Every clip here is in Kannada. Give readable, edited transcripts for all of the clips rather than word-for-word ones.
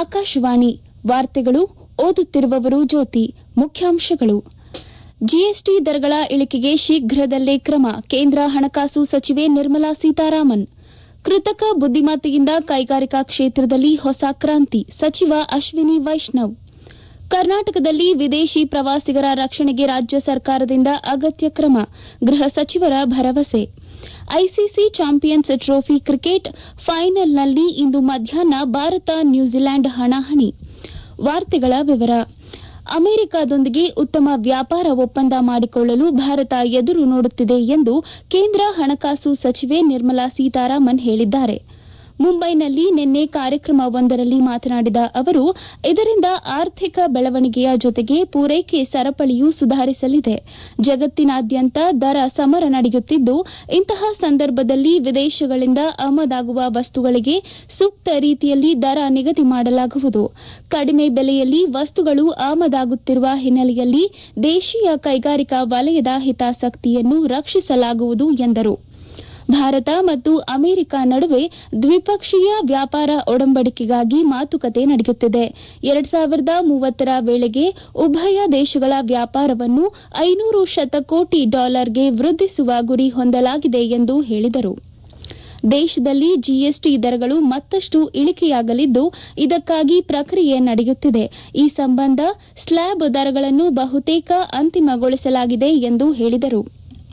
ಆಕಾಶವಾಣಿ ವಾರ್ತೆಗಳು ಓದುತ್ತಿರುವವರು ಜ್ಯೋತಿ. ಮುಖ್ಯಾಂಶಗಳು. ಜಿಎಸ್ಟಿ ದರಗಳ ಇಳಿಕೆಗೆ ಶೀಘ್ರದಲ್ಲೇ ಕ್ರಮ, ಕೇಂದ್ರ ಹಣಕಾಸು ಸಚಿವೆ ನಿರ್ಮಲಾ ಸೀತಾರಾಮನ್. ಕೃತಕ ಬುದ್ದಿಮತ್ತೆಯಿಂದ ಕೈಗಾರಿಕಾ ಕ್ಷೇತ್ರದಲ್ಲಿ ಹೊಸ ಕ್ರಾಂತಿ, ಸಚಿವ ಅಶ್ವಿನಿ ವೈಷ್ಣವ್. ಕರ್ನಾಟಕದಲ್ಲಿ ವಿದೇಶಿ ಪ್ರವಾಸಿಗರ ರಕ್ಷಣೆಗೆ ರಾಜ್ಯ ಸರ್ಕಾರದಿಂದ ಅಗತ್ಯ ಕ್ರಮ, ಗೃಹ ಸಚಿವರ ಭರವಸೆ. ಐಸಿಸಿ ಚಾಂಪಿಯನ್ಸ್ ಟ್ರೋಫಿ ಕ್ರಿಕೆಟ್ ಫೈನಲ್ನಲ್ಲಿ ಇಂದು ಮಧ್ಯಾಹ್ನ ಭಾರತ ನ್ಯೂಜಿಲೆಂಡ್ ಹಣಾಹಣಿ. ವಾರ್ತೆಗಳ ವಿವರ. ಅಮೆರಿಕದೊಂದಿಗೆ ಉತ್ತಮ ವ್ಯಾಪಾರ ಒಪ್ಪಂದ ಮಾಡಿಕೊಳ್ಳಲು ಭಾರತ ಎದುರು ನೋಡುತ್ತಿದೆ ಎಂದು ಕೇಂದ್ರ ಹಣಕಾಸು ಸಚಿವೆ ನಿರ್ಮಲಾ ಸೀತಾರಾಮನ್ ಹೇಳಿದ್ದಾರೆ. ಮುಂಬೈನಲ್ಲಿ ನಿನ್ನೆ ಕಾರ್ಯಕ್ರಮವೊಂದರಲ್ಲಿ ಮಾತನಾಡಿದ ಅವರು, ಇದರಿಂದ ಆರ್ಥಿಕ ಬೆಳವಣಿಗೆಯ ಜೊತೆಗೆ ಪೂರೈಕೆ ಸರಪಳಿಯೂ ಸುಧಾರಿಸಲಿದೆ. ಜಗತ್ತಿನಾದ್ಯಂತ ದರ ಸಮರ ನಡೆಯುತ್ತಿದ್ದು, ಇಂತಹ ಸಂದರ್ಭದಲ್ಲಿ ವಿದೇಶಗಳಿಂದ ಆಮದಾಗುವ ವಸ್ತುಗಳಿಗೆ ಸೂಕ್ತ ರೀತಿಯಲ್ಲಿ ದರ ನಿಗದಿ ಮಾಡಲಾಗುವುದು. ಕಡಿಮೆ ಬೆಲೆಯಲ್ಲಿ ವಸ್ತುಗಳು ಆಮದಾಗುತ್ತಿರುವ ಹಿನ್ನೆಲೆಯಲ್ಲಿ ದೇಶೀಯ ಕೈಗಾರಿಕಾ ವಲಯದ ಹಿತಾಸಕ್ತಿಯನ್ನು ರಕ್ಷಿಸಲಾಗುವುದು ಎಂದರು. ಭಾರತ ಮತ್ತು ಅಮೆರಿಕ ನಡುವೆ ದ್ವಿಪಕ್ಷೀಯ ವ್ಯಾಪಾರ ಒಡಂಬಡಿಕೆಗಾಗಿ ಮಾತುಕತೆ ನಡೆಯುತ್ತಿದೆ. 2030ರ ವೇಳೆಗೆ ಉಭಯ ದೇಶಗಳ ವ್ಯಾಪಾರವನ್ನು $500 ಶತಕೋಟಿ ವೃದ್ಧಿಸುವ ಗುರಿ ಹೊಂದಲಾಗಿದೆ ಎಂದು ಹೇಳಿದರು. ದೇಶದಲ್ಲಿ ಜಿಎಸ್ಟಿ ದರಗಳು ಮತ್ತಷ್ಟು ಇಳಿಕೆಯಾಗಲಿದ್ದು, ಇದಕ್ಕಾಗಿ ಪ್ರಕ್ರಿಯೆ ನಡೆಯುತ್ತಿದೆ. ಈ ಸಂಬಂಧ ಸ್ಲ್ಯಾಬ್ ದರಗಳನ್ನು ಬಹುತೇಕ ಅಂತಿಮಗೊಳಿಸಲಾಗಿದೆ ಎಂದು ಹೇಳಿದರು.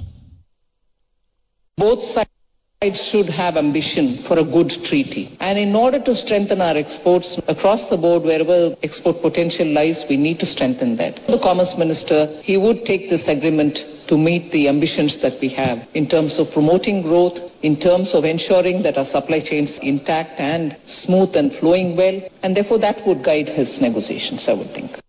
Both sides should have ambition for a good treaty. And in order to strengthen our exports across the board, wherever export potential lies, we need to strengthen that. The Commerce Minister, he would take this agreement to meet the ambitions that we have in terms of promoting growth, in terms of ensuring that our supply chains intact and smooth and flowing well. And therefore that would guide his negotiations, I would think.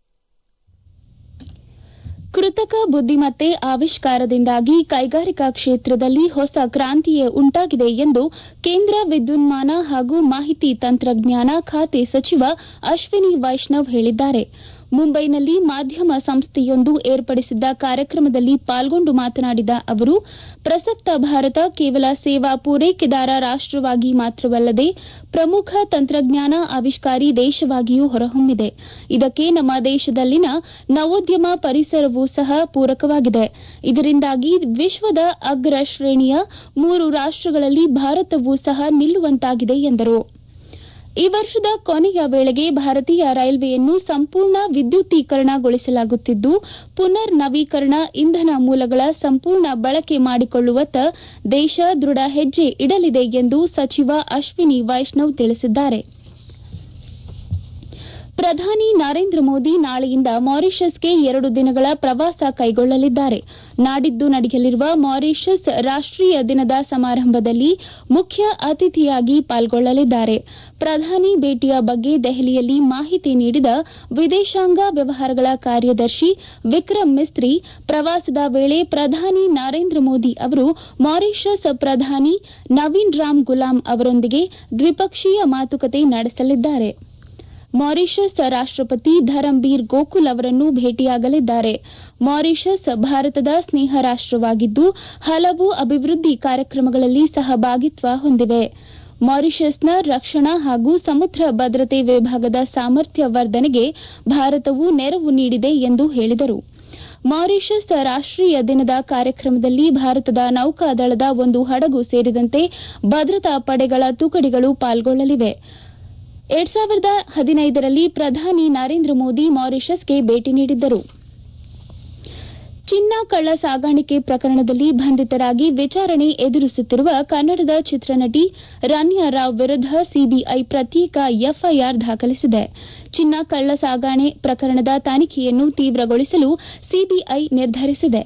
ಕೃತಕ ಬುದ್ದಿಮತ್ತೆ ಆವಿಷ್ಕಾರದಿಂದಾಗಿ ಕೈಗಾರಿಕಾ ಕ್ಷೇತ್ರದಲ್ಲಿ ಹೊಸ ಕ್ರಾಂತಿಯೇ ಉಂಟಾಗಿದೆ ಎಂದು ಕೇಂದ್ರ ವಿದ್ಯುನ್ಮಾನ ಹಾಗೂ ಮಾಹಿತಿ ತಂತ್ರಜ್ಞಾನ ಖಾತೆ ಸಚಿವ ಅಶ್ವಿನಿ ವೈಷ್ಣವ್ ಹೇಳಿದ್ದಾರೆ. ಮುಂಬೈನಲ್ಲಿ ಮಾಧ್ಯಮ ಸಂಸ್ಥೆಯೊಂದು ಏರ್ಪಡಿಸಿದ್ದ ಕಾರ್ಯಕ್ರಮದಲ್ಲಿ ಪಾಲ್ಗೊಂಡು ಮಾತನಾಡಿದ ಅವರು, ಪ್ರಸಕ್ತ ಭಾರತ ಕೇವಲ ಸೇವಾ ಪೂರೈಕೆದಾರ ರಾಷ್ಟವಾಗಿ ಮಾತ್ರವಲ್ಲದೆ ಪ್ರಮುಖ ತಂತ್ರಜ್ಞಾನ ಆವಿಷ್ಕಾರಿ ದೇಶವಾಗಿಯೂ ಹೊರಹೊಮ್ಮಿದೆ. ಇದಕ್ಕೆ ನಮ್ಮ ದೇಶದಲ್ಲಿನ ನವೋದ್ಯಮ ಪರಿಸರವೂ ಸಹ ಪೂರಕವಾಗಿದೆ. ಇದರಿಂದಾಗಿ ವಿಶ್ವದ ಅಗ್ರ ಶ್ರೇಣಿಯ 3 ರಾಷ್ಟಗಳಲ್ಲಿ ಭಾರತವೂ ಸಹ ನಿಲ್ಲುವಂತಾಗಿದೆ ಎಂದರು. ಈ ವರ್ಷದ ಕೊನೆಯ ವೇಳೆಗೆ ಭಾರತೀಯ ರೈಲ್ವೆಯನ್ನು ಸಂಪೂರ್ಣ ವಿದ್ಯುದೀಕರಣಗೊಳಿಸಲಾಗುತ್ತಿದ್ದು, ಪುನರ್ ನವೀಕರಣ ಇಂಧನ ಮೂಲಗಳ ಸಂಪೂರ್ಣ ಬಳಕೆ ಮಾಡಿಕೊಳ್ಳುವತ್ತ ದೇಶ ದೃಢ ಹೆಜ್ಜೆ ಇಡಲಿದೆ ಎಂದು ಸಚಿವ ಅಶ್ವಿನಿ ವೈಷ್ಣವ್ ತಿಳಿಸಿದ್ದಾರೆ. ಪ್ರಧಾನಿ ನರೇಂದ್ರ ಮೋದಿ ನಾಳೆಯಿಂದ ಮಾರಿಷಸ್ಗೆ 2 ದಿನಗಳ ಪ್ರವಾಸ ಕೈಗೊಳ್ಳಲಿದ್ದಾರೆ. ನಾಡಿದ್ದು ನಡೆಯಲಿರುವ ಮಾರಿಷಸ್ ರಾಷ್ಟೀಯ ದಿನದ ಸಮಾರಂಭದಲ್ಲಿ ಮುಖ್ಯ ಅತಿಥಿಯಾಗಿ ಪಾಲ್ಗೊಳ್ಳಲಿದ್ದಾರೆ. ಪ್ರಧಾನಿ ಭೇಟಿಯ ಬಗ್ಗೆ ದೆಹಲಿಯಲ್ಲಿ ಮಾಹಿತಿ ನೀಡಿದ ವಿದೇಶಾಂಗ ವ್ಯವಹಾರಗಳ ಕಾರ್ಯದರ್ಶಿ ವಿಕ್ರಮ್ ಮಿಸ್ತ್ರಿ, ಪ್ರವಾಸದ ವೇಳೆ ಪ್ರಧಾನಿ ನರೇಂದ್ರ ಮೋದಿ ಅವರು ಮಾರಿಷಸ್ ಪ್ರಧಾನಿ ನವೀನ್ ರಾಮ್ ಗುಲಾಮ್ ಅವರೊಂದಿಗೆ ದ್ವಿಪಕ್ಷೀಯ ಮಾತುಕತೆ ನಡೆಸಲಿದ್ದಾರೆ. ಮಾರಿಷಸ್ ರಾಷ್ಟಪತಿ ಧರಂಬೀರ್ ಗೋಕುಲ್ ಅವರನ್ನು ಭೇಟಿಯಾಗಲಿದ್ದಾರೆ. ಮಾರಿಷಸ್ ಭಾರತದ ಸ್ನೇಹ ರಾಷ್ಟವಾಗಿದ್ದು, ಹಲವು ಅಭಿವೃದ್ಧಿ ಕಾರ್ಯಕ್ರಮಗಳಲ್ಲಿ ಸಹಭಾಗಿತ್ವ ಹೊಂದಿವೆ. ಮಾರಿಷಸ್ನ ರಕ್ಷಣಾ ಹಾಗೂ ಸಮುದ್ರ ಭದ್ರತೆ ವಿಭಾಗದ ಸಾಮರ್ಥ್ಯ ವರ್ಧನೆಗೆ ಭಾರತವು ನೆರವು ನೀಡಿದೆ ಎಂದು ಹೇಳಿದರು. ಮಾರಿಷಸ್ ರಾಷ್ಟೀಯ ದಿನದ ಕಾರ್ಯಕ್ರಮದಲ್ಲಿ ಭಾರತದ ನೌಕಾದಳದ ಒಂದು ಹಡಗು ಸೇರಿದಂತೆ ಭದ್ರತಾ ಪಡೆಗಳ ತುಕಡಿಗಳು ಪಾಲ್ಗೊಳ್ಳಲಿವೆ. 2015ರಲ್ಲಿ ಪ್ರಧಾನಿ ನರೇಂದ್ರ ಮೋದಿ ಮಾರಿಷಸ್ಗೆ ಭೇಟಿ ನೀಡಿದ್ದರು. ಚಿನ್ನ ಕಳ್ಳ ಸಾಗಾಣಿಕೆ ಪ್ರಕರಣದಲ್ಲಿ ಬಂಧಿತರಾಗಿ ವಿಚಾರಣೆ ಎದುರಿಸುತ್ತಿರುವ ಕನ್ನಡದ ಚಿತ್ರನಟಿ ರನ್ಯಾ ರಾವ್ ವಿರುದ್ಧ ಸಿಬಿಐ ಪ್ರತ್ಯೇಕ ಎಫ್ಐಆರ್ ದಾಖಲಿಸಿದೆ. ಚಿನ್ನ ಕಳ್ಳ ಸಾಗಣೆ ಪ್ರಕರಣದ ತನಿಖೆಯನ್ನು ತೀವ್ರಗೊಳಿಸಲು ಸಿಬಿಐ ನಿರ್ಧರಿಸಿದೆ.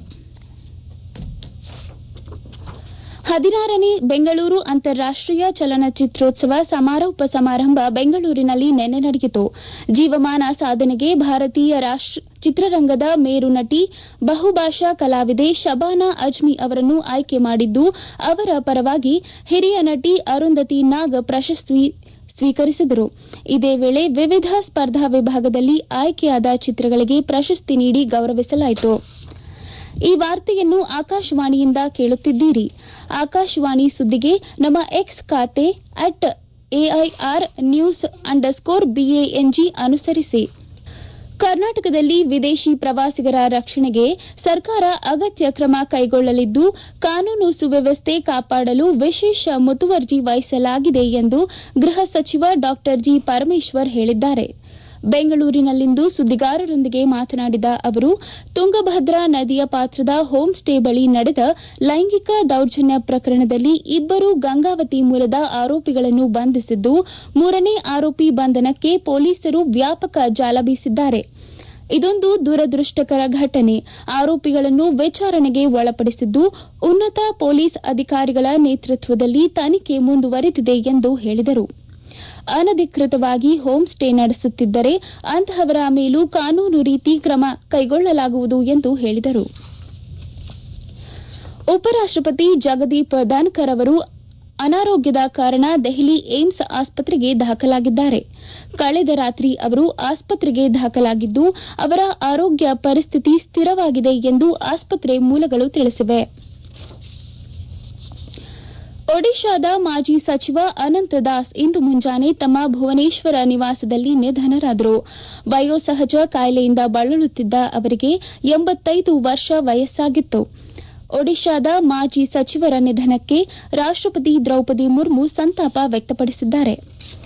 16ನೇ ಬೆಂಗಳೂರು ಅಂತಾರಾಷ್ಟೀಯ ಚಲನಚಿತ್ರೋತ್ಸವ ಸಮಾರೋಪ ಸಮಾರಂಭ ಬೆಂಗಳೂರಿನಲ್ಲಿ ನಿನ್ನೆ ನಡೆಯಿತು. ಜೀವಮಾನ ಸಾಧನೆಗೆ ಭಾರತೀಯ ಚಿತ್ರರಂಗದ ಮೇರು ನಟಿ, ಬಹುಭಾಷಾ ಕಲಾವಿದೆ ಶಬಾನಾ ಅಜ್ಮಿ ಅವರನ್ನು ಆಯ್ಕೆ ಮಾಡಿದ್ದು, ಅವರ ಪರವಾಗಿ ಹಿರಿಯ ನಟಿ ಅರುಂಧತಿ ನಾಗ್ ಪ್ರಶಸ್ತಿ ಸ್ವೀಕರಿಸಿದರು. ಇದೇ ವೇಳೆ ವಿವಿಧ ಸ್ಪರ್ಧಾ ವಿಭಾಗದಲ್ಲಿ ಆಯ್ಕೆಯಾದ ಚಿತ್ರಗಳಿಗೆ ಪ್ರಶಸ್ತಿ ನೀಡಿ ಗೌರವಿಸಲಾಯಿತು. ಈ ವಾರ್ತೆಯನ್ನು ಆಕಾಶವಾಣಿಯಿಂದ ಕೇಳುತ್ತಿದ್ದೀರಿ. ಆಕಾಶವಾಣಿ ಸುದ್ದಿಗೆ ನಮ್ಮ ಎಕ್ಸ್ ಖಾತೆ AIR news_BANG ಅನುಸರಿಸಿ. ಕರ್ನಾಟಕದಲ್ಲಿ ವಿದೇಶಿ ಪ್ರವಾಸಿಗರ ರಕ್ಷಣೆಗೆ ಸರ್ಕಾರ ಅಗತ್ಯ ಕ್ರಮ ಕೈಗೊಳ್ಳಲಿದ್ದು, ಕಾನೂನು ಸುವ್ಯವಸ್ಥೆ ಕಾಪಾಡಲು ವಿಶೇಷ ಮುತುವರ್ಜಿ ವಹಿಸಲಾಗಿದೆ ಎಂದು ಗೃಹ ಸಚಿವ ಡಾ ಜಿ. ಪರಮೇಶ್ವರ್ ಹೇಳಿದ್ದಾರೆ. ಬೆಂಗಳೂರಿನಲ್ಲಿಂದು ಸುದ್ದಿಗಾರರೊಂದಿಗೆ ಮಾತನಾಡಿದ ಅವರು, ತುಂಗಭದ್ರಾ ನದಿಯ ಪಾತ್ರದ ಹೋಂ ಸ್ಟೇ ಬಳಿ ನಡೆದ ಲೈಂಗಿಕ ದೌರ್ಜನ್ಯ ಪ್ರಕರಣದಲ್ಲಿ ಇಬ್ಬರು ಗಂಗಾವತಿ ಮೂಲದ ಆರೋಪಿಗಳನ್ನು ಬಂಧಿಸಿದ್ದು, ಮೂರನೇ ಆರೋಪಿ ಬಂಧನಕ್ಕೆ ಪೊಲೀಸರು ವ್ಯಾಪಕ ಜಾಲ ಬೀಸಿದ್ದಾರೆ. ಇದೊಂದು ದುರದೃಷ್ಟಕರ ಘಟನೆ. ಆರೋಪಿಗಳನ್ನು ವಿಚಾರಣೆಗೆ ಒಳಪಡಿಸಿದ್ದು, ಉನ್ನತ ಪೊಲೀಸ್ ಅಧಿಕಾರಿಗಳ ನೇತೃತ್ವದಲ್ಲಿ ತನಿಖೆ ಮುಂದುವರೆದಿದೆ ಎಂದು ಹೇಳಿದರು. ಅನಧಿಕೃತವಾಗಿ ಹೋಂ ಸ್ಟೇ ನಡೆಸುತ್ತಿದ್ದರೆ ಅಂತಹವರ ಮೇಲೂ ಕಾನೂನು ರೀತಿ ಕ್ರಮ ಕೈಗೊಳ್ಳಲಾಗುವುದು ಎಂದು ಹೇಳಿದರು. ಉಪರಾಷ್ಟಪತಿ ಜಗದೀಪ್ ಧನ್ಕರ್ ಅವರು ಅನಾರೋಗ್ಯದ ಕಾರಣ ದೆಹಲಿ ಏಮ್ಸ್ ಆಸ್ಪತ್ರೆಗೆ ದಾಖಲಾಗಿದ್ದಾರೆ. ಕಳೆದ ರಾತ್ರಿ ಅವರು ಆಸ್ಪತ್ರೆಗೆ ದಾಖಲಾಗಿದ್ದು, ಅವರ ಆರೋಗ್ಯ ಪರಿಸ್ಥಿತಿ ಸ್ಥಿರವಾಗಿದೆ ಎಂದು ಆಸ್ಪತ್ರೆ ಮೂಲಗಳು ತಿಳಿಸಿವೆ. ಒಡಿಶಾದ ಮಾಜಿ ಸಚಿವ ಅನಂತ ದಾಸ್ ಇಂದು ಮುಂಜಾನೆ ತಮ್ಮ ಭುವನೇಶ್ವರ ನಿವಾಸದಲ್ಲಿ ನಿಧನರಾದರು. ವಯೋಸಹಜ ಕಾಯಿಲೆಯಿಂದ ಬಳಲುತ್ತಿದ್ದ ಅವರಿಗೆ 85 ವರ್ಷ ವಯಸ್ಸಾಗಿತ್ತು. ಒಡಿಶಾದ ಮಾಜಿ ಸಚಿವರ ನಿಧನಕ್ಕೆ ರಾಷ್ಟಪತಿ ದ್ರೌಪದಿ ಮುರ್ಮು ಸಂತಾಪ ವ್ಯಕ್ತಪಡಿಸಿದ್ದಾರೆ.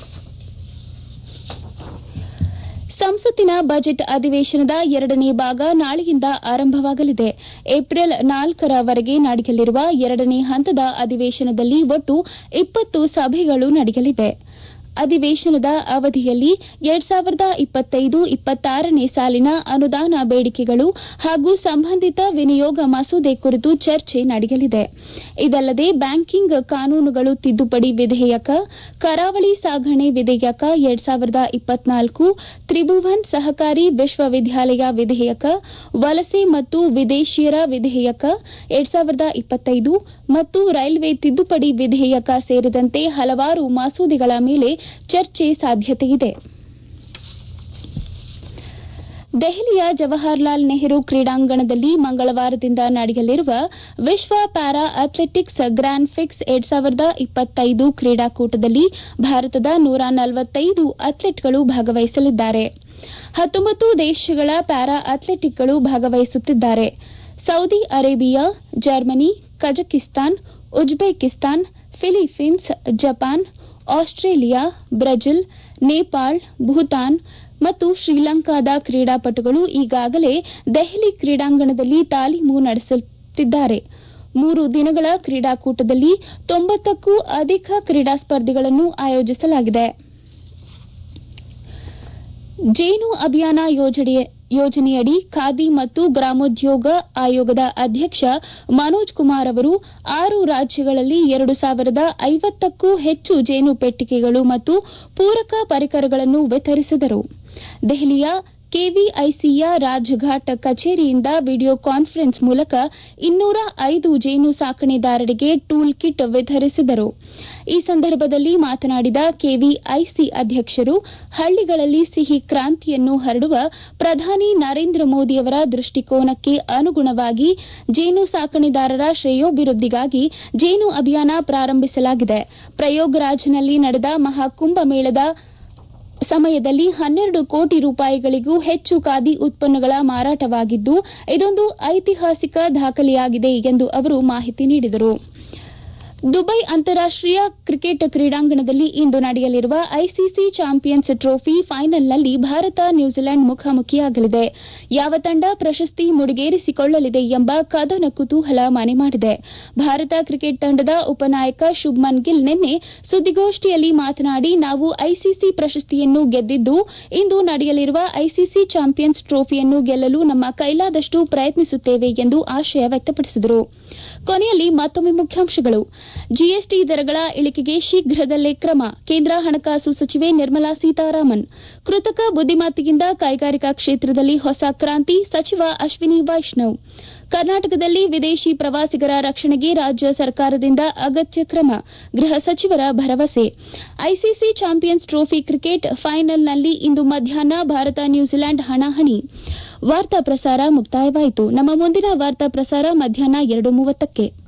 ಸಂಸತ್ತಿನ ಬಜೆಟ್ ಅಧಿವೇಶನದ 2ನೇ ಭಾಗ ನಾಳೆಯಿಂದ ಆರಂಭವಾಗಲಿದೆ. ಏಪ್ರಿಲ್ 4ರವರೆಗೆ ನಡೆಯಲಿರುವ 2ನೇ ಹಂತದ ಅಧಿವೇಶನದಲ್ಲಿ ಒಟ್ಟು 20 ಸಭೆಗಳು ನಡೆಯಲಿವೆ. ಅಧಿವೇಶನದ ಅವಧಿಯಲ್ಲಿ 2025-26ನೇ ಸಾಲಿನ ಅನುದಾನ ಬೇಡಿಕೆಗಳು ಹಾಗೂ ಸಂಬಂಧಿತ ವಿನಿಯೋಗ ಮಸೂದೆ ಕುರಿತು ಚರ್ಚೆ ನಡೆಯಲಿದೆ. ಇದಲ್ಲದೆ ಬ್ಯಾಂಕಿಂಗ್ ಕಾನೂನುಗಳು ತಿದ್ದುಪಡಿ ವಿಧೇಯಕ, ಕರಾವಳಿ ಸಾಗಣೆ ವಿಧೇಯಕ 2024, ತ್ರಿಭುವನ್ ಸಹಕಾರಿ ವಿಶ್ವವಿದ್ಯಾಲಯ ವಿಧೇಯಕ, ವಲಸೆ ಮತ್ತು ವಿದೇಶಿಯರ ವಿಧೇಯಕ 2025 ಮತ್ತು ರೈಲ್ವೆ ತಿದ್ದುಪಡಿ ವಿಧೇಯಕ ಸೇರಿದಂತೆ ಹಲವಾರು ಮಸೂದೆಗಳ ಮೇಲೆ ಚರ್ಚೆ ಸಾಧ್ಯತೆಯಿದೆ. ದೆಹಲಿಯ ಜವಾಹರಲಾಲ್ ನೆಹರು ಕ್ರೀಡಾಂಗಣದಲ್ಲಿ ಮಂಗಳವಾರದಿಂದ ನಡೆಯಲಿರುವ ವಿಶ್ವ ಪ್ಯಾರಾ ಅಥ್ಲೆಟಿಕ್ಸ್ ಗ್ರ್ಯಾನ್ ಫಿಕ್ಸ್ 2025 ಕ್ರೀಡಾಕೂಟದಲ್ಲಿ ಭಾರತದ 145 ಅಥ್ಲೆಟ್ಗಳು ಭಾಗವಹಿಸಲಿದ್ದಾರೆ. 19 ದೇಶಗಳ ಪ್ಯಾರಾ ಅಥ್ಲೆಟ್ಗಳು ಭಾಗವಹಿಸುತ್ತಿದ್ದಾರೆ. Saudi Arabia, Germany, Kazakhstan, Uzbekistan, Philippines, Japan, Australia, Brazil, Nepal, Bhutan ಮತ್ತು ಶ್ರೀಲಂಕಾದ ಕ್ರೀಡಾಪಟುಗಳು ಈಗಾಗಲೇ ದೆಹಲಿ ಕ್ರೀಡಾಂಗಣದಲ್ಲಿ ತಾಲೀಮು ನಡೆಸುತ್ತಿದ್ದಾರೆ. 3 ದಿನಗಳ ಕ್ರೀಡಾಕೂಟದಲ್ಲಿ 90ಕ್ಕೂ ಅಧಿಕ ಕ್ರೀಡಾ ಸ್ಪರ್ಧೆಗಳನ್ನು ಆಯೋಜಿಸಲಾಗಿದೆ. ಜೇನು ಅಭಿಯಾನ ಯೋಜನೆಯಡಿ ಖಾದಿ ಮತ್ತು ಗ್ರಾಮೋದ್ಯೋಗ ಆಯೋಗದ ಅಧ್ಯಕ್ಷ ಮನೋಜ್ ಕುಮಾರ್ ಅವರು 6 ರಾಜ್ಯಗಳಲ್ಲಿ 2050ಕ್ಕೂ ಹೆಚ್ಚು ಜೇನು ಪೆಟ್ಟಿಗೆಗಳು ಮತ್ತು ಪೂರಕ ಪರಿಕರಗಳನ್ನು ವಿತರಿಸಿದರು. ದೆಹಲಿಯ ಕೆವಿಐಸಿಯ ರಾಜ್ಘಾಟ್ ಕಚೇರಿಯಿಂದ ವಿಡಿಯೋ ಕಾನ್ಫರೆನ್ಸ್ ಮೂಲಕ 205 ಜೇನು ಸಾಕಣೆದಾರರಿಗೆ ಟೂಲ್ ಕಿಟ್ ವಿತರಿಸಿದರು. ಈ ಸಂದರ್ಭದಲ್ಲಿ ಮಾತನಾಡಿದ ಕೆವಿಐಸಿ ಅಧ್ಯಕ್ಷರು, ಹಳ್ಳಿಗಳಲ್ಲಿ ಸಿಹಿ ಕ್ರಾಂತಿಯನ್ನು ಹರಡುವ ಪ್ರಧಾನಿ ನರೇಂದ್ರ ಮೋದಿಯವರ ದೃಷ್ಟಿಕೋನಕ್ಕೆ ಅನುಗುಣವಾಗಿ ಜೇನು ಸಾಕಣೆದಾರರ ಶ್ರೇಯೋಭಿವೃದ್ಧಿಗಾಗಿ ಜೇನು ಅಭಿಯಾನ ಪ್ರಾರಂಭಿಸಲಾಗಿದೆ. ಪ್ರಯಾಗ್ರಾಜ್ನಲ್ಲಿ ನಡೆದ ಮಹಾಕುಂಭಮೇಳದ ಸಮಯದಲ್ಲಿ 12 ಕೋಟಿ ರೂಪಾಯಿಗಳಿಗೂ ಹೆಚ್ಚು ಖಾದಿ ಉತ್ಪನ್ನಗಳ ಮಾರಾಟವಾಗಿದ್ದು, ಇದೊಂದು ಐತಿಹಾಸಿಕ ದಾಖಲೆಯಾಗಿದೆ ಎಂದು ಅವರು ಮಾಹಿತಿ ನೀಡಿದರು. ದುಬೈ ಅಂತಾರಾಷ್ಟೀಯ ಕ್ರಿಕೆಟ್ ಕ್ರೀಡಾಂಗಣದಲ್ಲಿ ಇಂದು ನಡೆಯಲಿರುವ ಐಸಿಸಿ ಚಾಂಪಿಯನ್ಸ್ ಟ್ರೋಫಿ ಫೈನಲ್ನಲ್ಲಿ ಭಾರತ ನ್ಯೂಜಿಲೆಂಡ್ ಮುಖಾಮುಖಿಯಾಗಲಿದೆ. ಯಾವ ತಂಡ ಪ್ರಶಸ್ತಿ ಮುಡಿಗೇರಿಸಿಕೊಳ್ಳಲಿದೆ ಎಂಬ ಕದನ ಕುತೂಹಲ ಮನೆ ಮಾಡಿದೆ. ಭಾರತ ಕ್ರಿಕೆಟ್ ತಂಡದ ಉಪನಾಯಕ ಶುಭ್ಮನ್ ಗಿಲ್ ನಿನ್ನೆ ಸುದ್ದಿಗೋಷ್ಠಿಯಲ್ಲಿ ಮಾತನಾಡಿ, ನಾವು ಐಸಿಸಿ ಪ್ರಶಸ್ತಿಯನ್ನು ಗೆದ್ದಿದ್ದು, ಇಂದು ನಡೆಯಲಿರುವ ಐಸಿಸಿ ಚಾಂಪಿಯನ್ಸ್ ಟ್ರೋಫಿಯನ್ನು ಗೆಲ್ಲಲು ನಮ್ಮ ಕೈಲಾದಷ್ಟು ಪ್ರಯತ್ನಿಸುತ್ತೇವೆ ಎಂದು ಆಶಯ ವ್ಯಕ್ತಪಡಿಸಿದರು. ಕೊನೆಯಲ್ಲಿ ಮತ್ತೊಮ್ಮೆ ಮುಖ್ಯಾಂಶಗಳು. ಜಿಎಸ್ಟಿ ದರಗಳ ಇಳಿಕೆಗೆ ಶೀಘ್ರದಲ್ಲೇ ಕ್ರಮ, ಕೇಂದ್ರ ಹಣಕಾಸು ಸಚಿವೆ ನಿರ್ಮಲಾ ಸೀತಾರಾಮನ್. ಕೃತಕ ಬುದ್ದಿಮತ್ತೆಯಿಂದ ಕೈಗಾರಿಕಾ ಕ್ಷೇತ್ರದಲ್ಲಿ ಹೊಸ ಕ್ರಾಂತಿ, ಸಚಿವ ಅಶ್ವಿನಿ ವೈಷ್ಣವ್. ಕರ್ನಾಟಕದಲ್ಲಿ ವಿದೇಶಿ ಪ್ರವಾಸಿಗರ ರಕ್ಷಣೆಗೆ ರಾಜ್ಯ ಸರ್ಕಾರದಿಂದ ಅಗತ್ಯ ಕ್ರಮ, ಗೃಹ ಸಚಿವರ ಭರವಸೆ. ಐಸಿಸಿ ಚಾಂಪಿಯನ್ಸ್ ಟ್ರೋಫಿ ಕ್ರಿಕೆಟ್ ಫೈನಲ್ನಲ್ಲಿ ಇಂದು ಮಧ್ಯಾಹ್ನ ಭಾರತ ನ್ಯೂಜಿಲೆಂಡ್ ಹಣಾಹಣಿ. ವಾರ್ತಾ ಪ್ರಸಾರ ಮುಕ್ತಾಯವಾಯಿತು. ನಮ್ಮ ಮುಂದಿನ ವಾರ್ತಾ ಪ್ರಸಾರ ಮಧ್ಯಾಹ್ನ 2:30ಕ್ಕೆ.